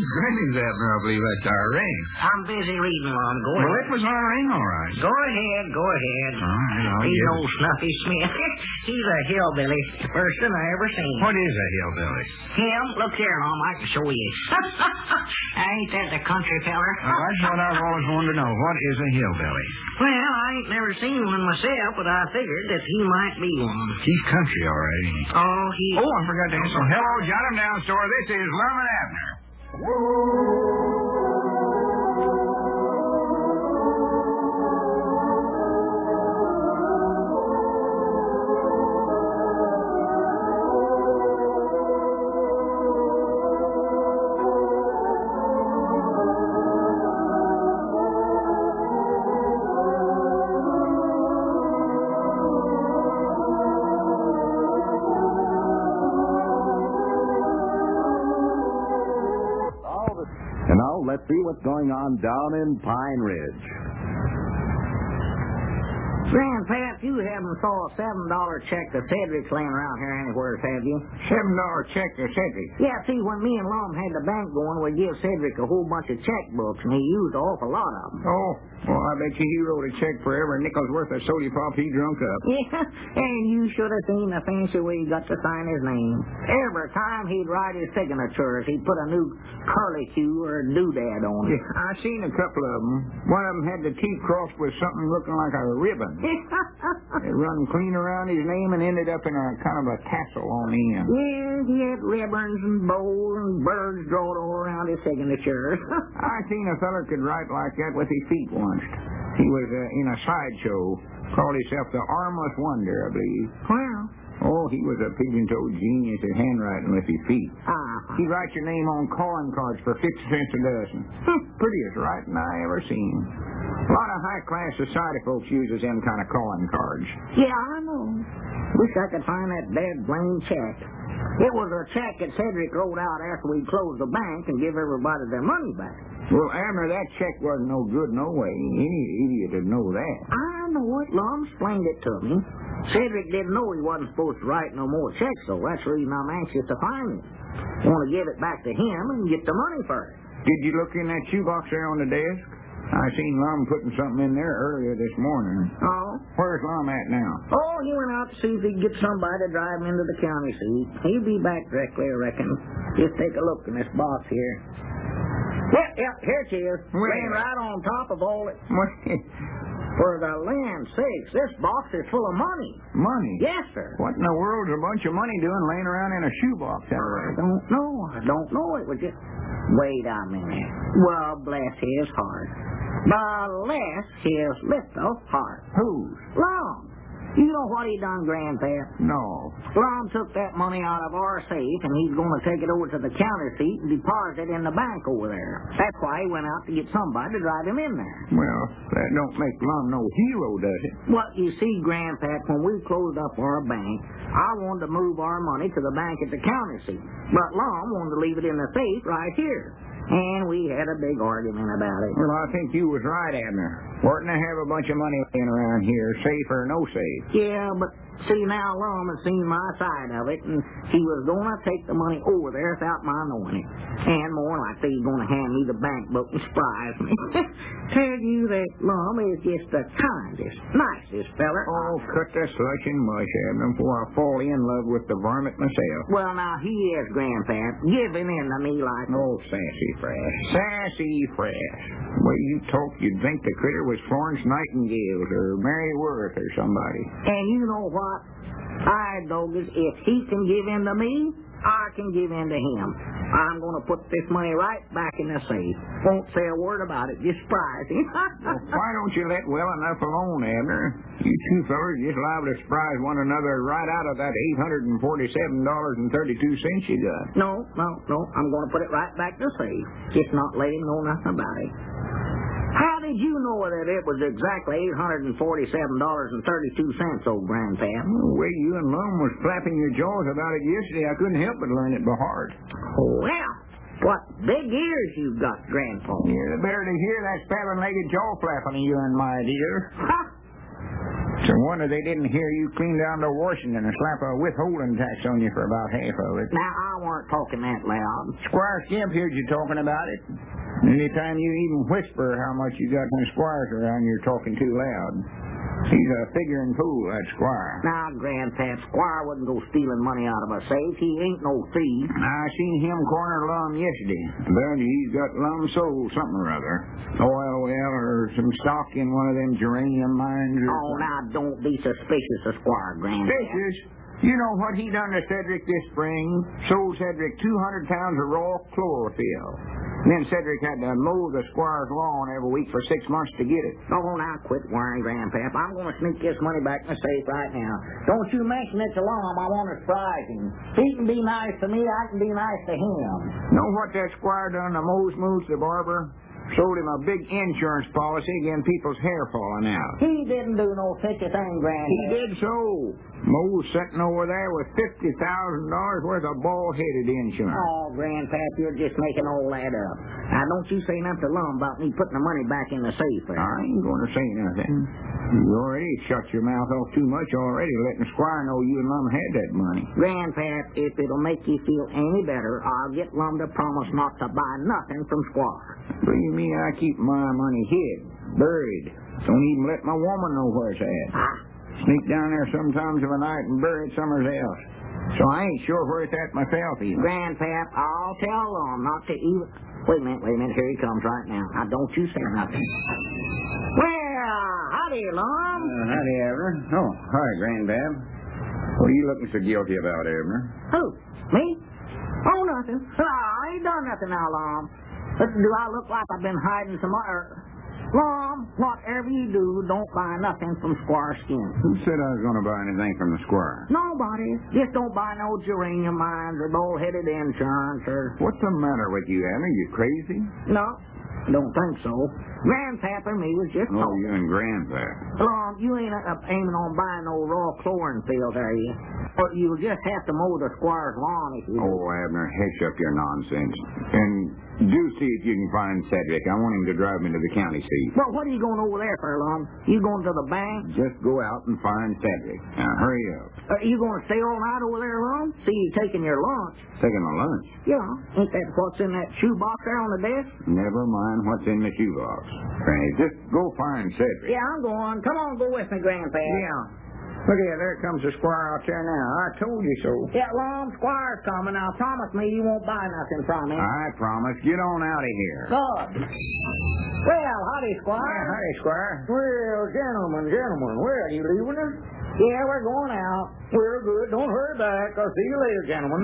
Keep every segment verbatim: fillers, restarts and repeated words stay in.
Greetings, Abner. I believe that's our ring. I'm busy reading, Lum. Go well, ahead. it was our ring, all right. Go ahead, go ahead. All right, I'll He's give old it. Snuffy Smith. He's a hillbilly. Person I ever seen. What is a hillbilly? Him? Look here, Lum. I can show you. Ain't that the country feller? Well, that's what I've always wanted to know. What is a hillbilly? Well, I ain't never seen one myself, but I figured that he might be one. He's country, all right, ain't he? Oh, he... Oh, I forgot to answer. Hello, Jot him down, store. This is Lum and Abner. And now let's see what's going on down in Pine Ridge. Grandpap, you haven't saw a seven dollar check to Cedric's laying around here anywhere, have you? Seven dollar check to Cedric. Yeah, see, when me and Lum had the bank going, we give Cedric a whole bunch of checkbooks, and he used an awful lot of them. Oh, well, I bet you he wrote a check for every nickel's worth of soda pop he drunk up. Yeah, and you should have seen the fancy way he got to sign his name. Every time he'd write his signatures, he'd put a new curlicue or a doodad on it. Yeah, I seen a couple of them. One of them had the T crossed with something looking like a ribbon. It run clean around his name and ended up in a kind of a tassel on the end. Yeah, he had ribbons and bows and birds drawn all around his signatures. I seen a feller could write like that with his feet once. He was uh, in a sideshow. Called himself the Armless Wonder, I believe. Well, Oh, he was a pigeon-toed genius at handwriting with his feet. uh, He'd write your name on calling cards for fifty cents a dozen. Prettiest writing I ever seen. A lot of high-class society folks uses them kind of calling cards. yeah, I know. Wish I could find that dead blamed check. It was a check that Cedric wrote out after we closed the bank and give everybody their money back. Well, Abner, that check wasn't no good no way. Any idiot would know that. I know it. Lum explained it to me. Cedric didn't know he wasn't supposed to write no more checks, so that's the reason I'm anxious to find it. Want to give it back to him and get the money for it. Did you look in that shoebox there on the desk? I seen Lum putting something in there earlier this morning. Oh? Where's Lum at now? Oh, he went out to see if he could get somebody to drive him into the county seat. He'll be back directly, I reckon. Just take a look in this box here. Yep, yep, here it is. Where? Laying right on top of all it. What? For the land's sakes, this box is full of money. Money? Yes, sir. What in the world's a bunch of money doing laying around in a shoebox that way? I don't know. I don't know. It was just... Wait a minute. Well, bless his heart. Bless his little heart. Whose? Lum. You know what he done, Grandpap? No. Lum took that money out of our safe, and he's going to take it over to the county seat and deposit it in the bank over there. That's why he went out to get somebody to drive him in there. Well, that don't make Lum no hero, does it? Well, you see, Grandpap, when we closed up our bank, I wanted to move our money to the bank at the county seat. But Lum wanted to leave it in the safe right here. And we had a big argument about it. Well, I think you was right, Abner. Oughtn't to have a bunch of money laying around here, safe or no safe. Yeah, but see, now Lum has seen my side of it, and he was going to take the money over there without my knowing it. And more likely he's going to hand me the bank book and surprise me. Tell you that Lum is just the kindest, nicest feller. Oh, cut the slush and mush, Abner, before I fall in love with the varmint myself. Well, now, he is, Grandpap, giving in to me like... Oh, sassy fresh. Sassy fresh. The way you talk, you'd think the critter was Florence Nightingale or Mary Worth or somebody. And you know what? I, Doggers, if he can give in to me, I can give in to him. I'm going to put this money right back in the safe. Won't say a word about it. Just surprise him. Well, why don't you let well enough alone, Abner? You two fellas just liable to surprise one another right out of that eight hundred forty-seven dollars and thirty-two cents you got. No, no, no. I'm going to put it right back in the safe. Just not let him know nothing about it. How did you know that it was exactly eight hundred forty-seven dollars and thirty-two cents, old Grandpap? The way you and Lum was flapping your jaws about it yesterday, I couldn't help but learn it by heart. Well, what big ears you've got, Grandpa. Yeah, the better to hear that spelling-legged jaw flapping of you and my dear. Ha! So wonder they didn't hear you clean down to Washington and slap a withholding tax on you for about half of it. Now, I weren't talking that loud. Squire Skimp heard you talking about it. Anytime you even whisper how much you got when Squire's around, you're talking too loud. He's a figuring fool, that Squire. Now, Grandpap, Squire wouldn't go stealing money out of a safe. He ain't no thief. I seen him corner Lum yesterday. But he's got Lum sold something or other. Oil well or some stock in one of them geranium mines. Or Oh, something. now, don't be suspicious of Squire, Grandpap. Suspicious? You know what he done to Cedric this spring? Sold Cedric two hundred pounds of raw chlorophyll. Then Cedric had to mow the Squire's lawn every week for six months to get it. Oh, now, quit worrying, Grandpap. I'm going to sneak this money back in the safe right now. Don't you mention it to Lum. I want to surprise him. He can be nice to me. I can be nice to him. Know what that Squire done to Mose Moose, the barber? Sold him a big insurance policy against people's hair falling out. He didn't do no such a thing, Grandpap. He did so. Moe's sitting over there with fifty thousand dollars worth of bald-headed insurance. Oh, Grandpap, you're just making all that up. Now, don't you say nothing to Lum about me putting the money back in the safe. There. I ain't going to say nothing. You already shut your mouth off too much already, letting Squire know you and Lum had that money. Grandpap, if it'll make you feel any better, I'll get Lum to promise not to buy nothing from Squire. What do you mean I keep my money hid, buried? Don't even let my woman know where it's at. Ah. Sneak down there sometimes of a night and bury it somewhere else. So I ain't sure where it's at myself even. Grandpap, I'll tell Lum not to even... Wait a minute, wait a minute. Here he comes right now. Now, don't you say nothing. Well, howdy, Lum. Uh, howdy, Abner. Oh, hi, Grandad. What are you looking so guilty about, Abner? Who? Me? Oh, nothing. No, I ain't done nothing now, Lum. But do I look like I've been hiding some... Er, Lum, whatever you do, don't buy nothing from Squire Skimp. Who said I was going to buy anything from the Squire? Nobody. Just don't buy no geranium mines or bull-headed insurance or... What's the matter with you, Abner? You crazy? No, don't think so. Grandpap and me was just Oh, talking. you and Grandpa. Lum, you ain't uh, aiming on buying no raw chlorine fields, are you? Or you'll just have to mow the Squire's lawn if you... Oh, Abner, hush up your nonsense. And do see if you can find Cedric. I want him to drive me to the county seat. Well, what are you going over there for, Lum? You going to the bank? Just go out and find Cedric. Now, hurry up. Are you going to stay all night over there, Lum? See you taking your lunch. Taking my lunch? Yeah. Ain't that what's in that shoebox there on the desk? Never mind what's in the shoebox. Granny, just go find Cedric. Yeah, I'm going. Come on, go with me, Grandpa. Yeah. Look here, there comes the Squire out there now. I told you so. Yeah, Lum, Squire's coming. Now, promise me you won't buy nothing from him. I promise. Get on out of here. Good. Well, howdy, Squire. Yeah, howdy, Squire. Well, gentlemen, gentlemen, where are you leaving us? Yeah, we're going out. We're good. Don't hurry back. I'll see you later, gentlemen.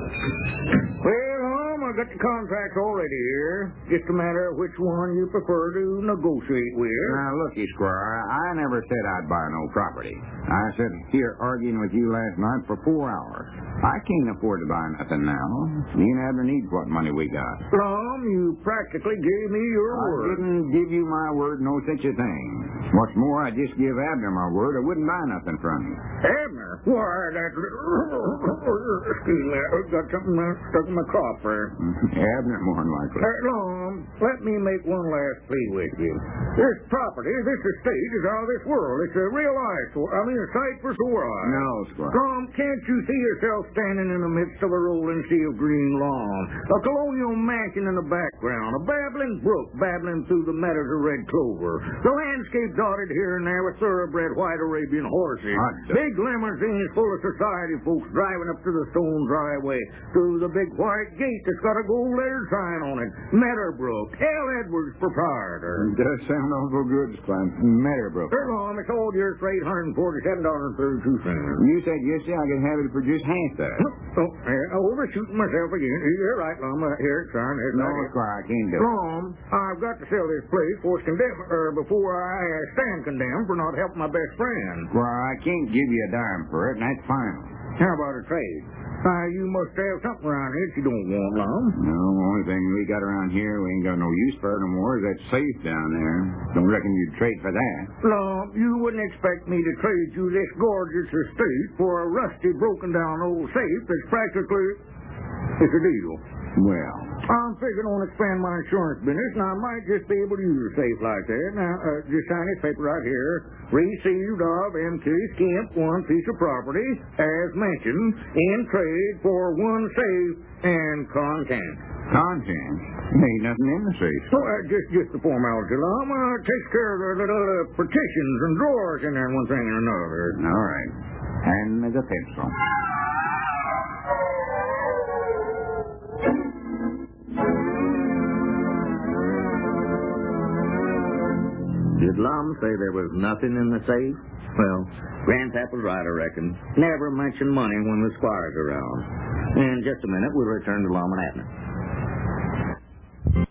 Well, um, I got the contract already here. Just a matter of which one you prefer to negotiate with. Now, looky, Squire, I never said I'd buy no property. I sat here arguing with you last night for four hours. I can't afford to buy nothing now. Me and Abner needs what money we got. Lum, you practically gave me your I word. didn't give you my word, no such a thing. What's more, I just give Abner my word I wouldn't buy nothing from you. Abner? Why, that little... Excuse me, I've got something stuck in my crop there. Abner, more than likely. Hey, Lum, let me make one last plea with you. This property, this estate, is out of this world. It's a real eyesore. I mean, a sight for sore eyes. No, Squire. Lum, can't you see yourself standing in the midst of a rolling sea of green lawn, a colonial mansion in the background, a babbling brook babbling through the meadows of red clover, the landscape dotted here and there with thoroughbred white Arabian horses, Hot dog. big limousines full of society folks driving up to the stone driveway, to the big white gate that's got a gold-lettered sign on it, Meadowbrook, L. Edwards, proprietor. It does sound awful good, Squire. Meadowbrook. Sir, Lum, it's all yours for eight hundred forty-seven dollars and thirty-two cents. You said yesterday I could have it for just half that. Oh, yeah, overshooting myself again. You're right, Lum. Uh, here, son. Here's No, my- Squire, I can't do it. Lum, I've got to sell this place for it's condemn- er, before I uh, stand condemned for not helping my best friend. Squire, I can't give you a dime for it, and that's final. How about a trade? Uh, you must have something around here that you don't want, Lum. No, the only thing we got around here we ain't got no use for it no more is that safe down there. Don't reckon you'd trade for that. Lum, you wouldn't expect me to trade you this gorgeous estate for a rusty, broken-down old safe that's practically... It's a deal. Well, I'm figuring on expand my insurance business, and I might just be able to use a safe like that. Now, uh, just sign this paper right here. Received of M K Skimp one piece of property, as mentioned, in trade for one safe and content. contents? Ain't nothing in the safe. So, uh, just, just the formality, Lum. Uh, takes care of the little uh, partitions and drawers in there and one thing and another. All right. And the pencil. Did Lum say there was nothing in the safe? Well, Grandpap was right, I reckon. Never mention money when the squire's around. In just a minute, we'll return to Lum and Abner.